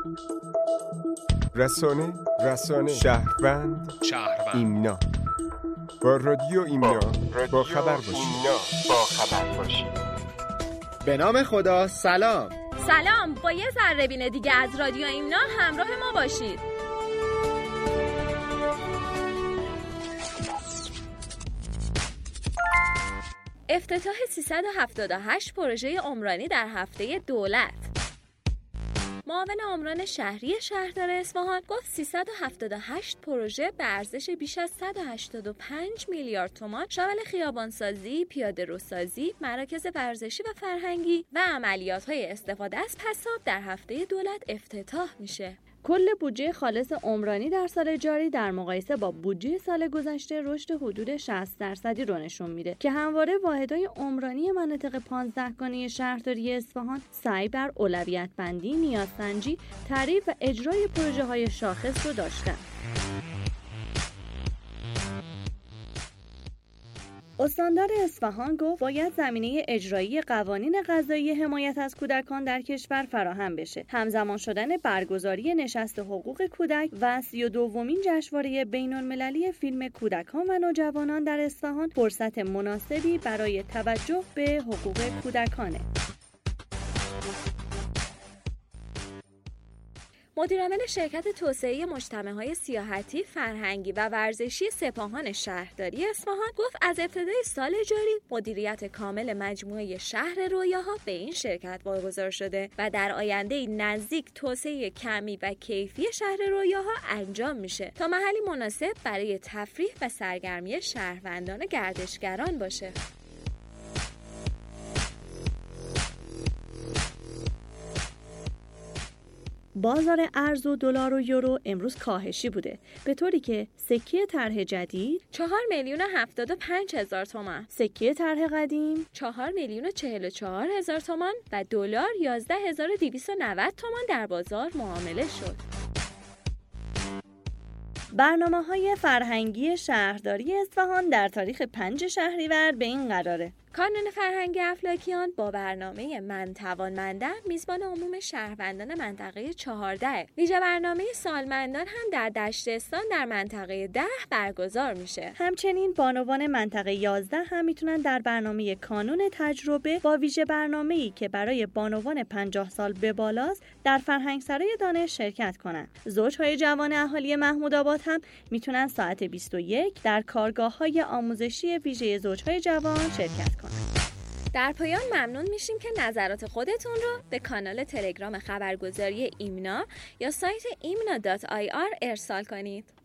رسانه شهروند ایمنا. با رادیو ایمنا با خبر باشید. به نام خدا. سلام، با یه ذره‌بین دیگه از رادیو ایمنا همراه ما باشید. افتتاح 378 پروژه عمرانی در هفته دولت. معاون عمران شهری شهردار اصفهان گفت 378 پروژه به ارزش بیش از 185 میلیارد تومان شامل خیابانسازی، پیاده‌روسازی، مراکز ورزشی و فرهنگی و عملیات‌های استفاده از پساب در هفته دولت افتتاح میشه. کل بودجه خالص عمرانی در سال جاری در مقایسه با بودجه سال گذشته رشد حدود 60% رو نشون میده که همواره واحدهای عمرانی مناطق 15 گانه شهرداری اصفهان سعی بر اولویت بندی، نیازسنجی، تعریف و اجرای پروژه های شاخص رو داشتن. استاندار اصفهان گفت باید زمینه اجرایی قوانین قضایی حمایت از کودکان در کشور فراهم بشه. همزمان شدن برگزاری نشست حقوق کودک و 32مین جشنواره بین‌المللی فیلم کودکان و نوجوانان در اصفهان فرصت مناسبی برای توجه به حقوق کودکانه. مدیرعامل شرکت توسعه مجتمع‌های سیاحتی، فرهنگی و ورزشی سپاهان شهرداری اصفهان گفت از ابتدای سال جاری مدیریت کامل مجموعه شهر رویاها به این شرکت واگذار شده و در آینده نزدیک توسعه کمی و کیفی شهر رویاها انجام میشه تا محلی مناسب برای تفریح و سرگرمی شهروندان و گردشگران باشه. بازار ارز و دلار و یورو امروز کاهشی بوده، به طوری که سکه طرح جدید 4,075,000 تومان، سکه طرح قدیم 4,044,000 تومان و دلار 11,290 تومان در بازار معامله شد. برنامه‌های فرهنگی شهرداری اصفهان در تاریخ 5 شهریور به این قراره: کانون فرهنگی افلاکیان با برنامه من توانمندم میزبان عموم شهروندان منطقه 14. ویژه برنامه سالمندان هم در دشتستان در منطقه 10 برگزار میشه. همچنین بانوان منطقه 11 هم میتونن در برنامه کانون تجربه با ویژه برنامه‌ای که برای بانوان 50 سال به بالاست در فرهنگسرای دانش شرکت کنن. زوجهای جوان اهالی محمودآباد هم میتونن ساعت 21 در کارگاه‌های آموزشی ویژه زوجهای جوان شرکت کنن. در پایان ممنون میشیم که نظرات خودتون رو به کانال تلگرام خبرگزاری ایمنا یا سایت imna.ir ارسال کنید.